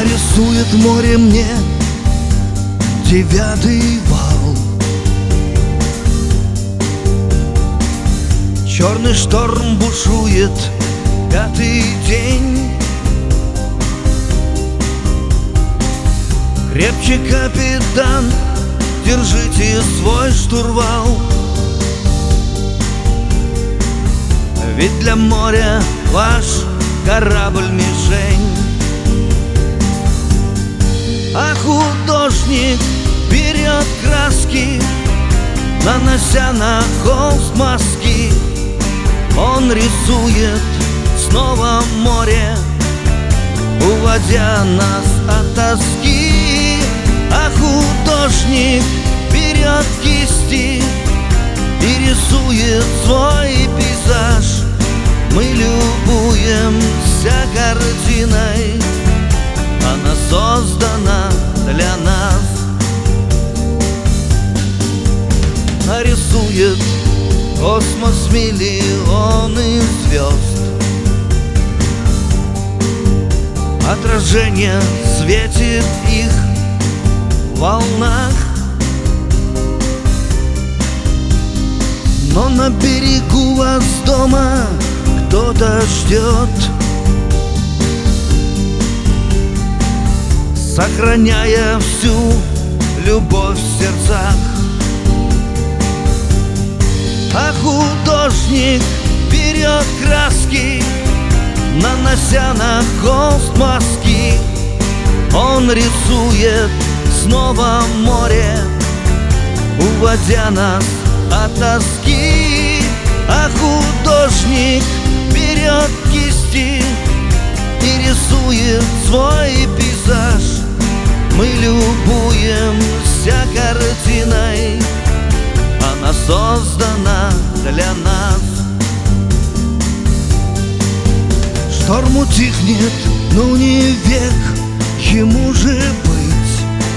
Нарисует море мне девятый вал. Черный шторм бушует пятый день. Крепче, капитан, держите свой штурвал. Ведь для моря ваш корабль мишень. А художник берет краски, нанося на холст мазки. Он рисует снова море, уводя нас от тоски. А художник берет кисти и рисует свой пейзаж. Мы любуемся картиной, она создана для нас. Нарисует космос миллионы звезд. Отражение светит их в волнах. Но на берегу вас дома кто-то ждет, сохраняя всю любовь в сердцах. А художник берет краски, нанося на холст мазки. Он рисует снова море, уводя нас от тоски. А художник берет кисти и рисует свой пейзаж. Мы любуемся картиной, она создана для нас. Шторм утихнет, но не век ему же быть.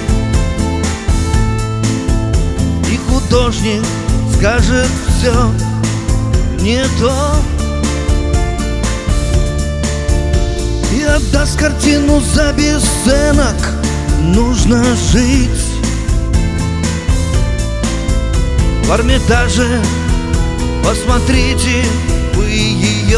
И художник скажет все не то, и отдаст картину за бесценок. Нужно жить в Эрмитаже, посмотрите вы ее.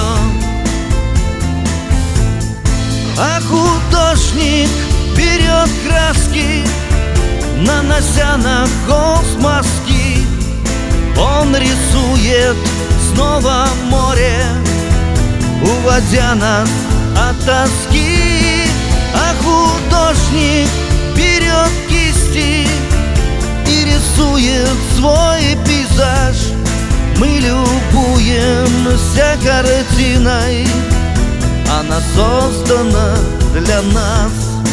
А художник берет краски, нанося на холст мазки. Он рисует снова море, уводя нас от тоски. А художник берет кисти и рисует свой пейзаж. Мы любуемся картиной, она создана для нас.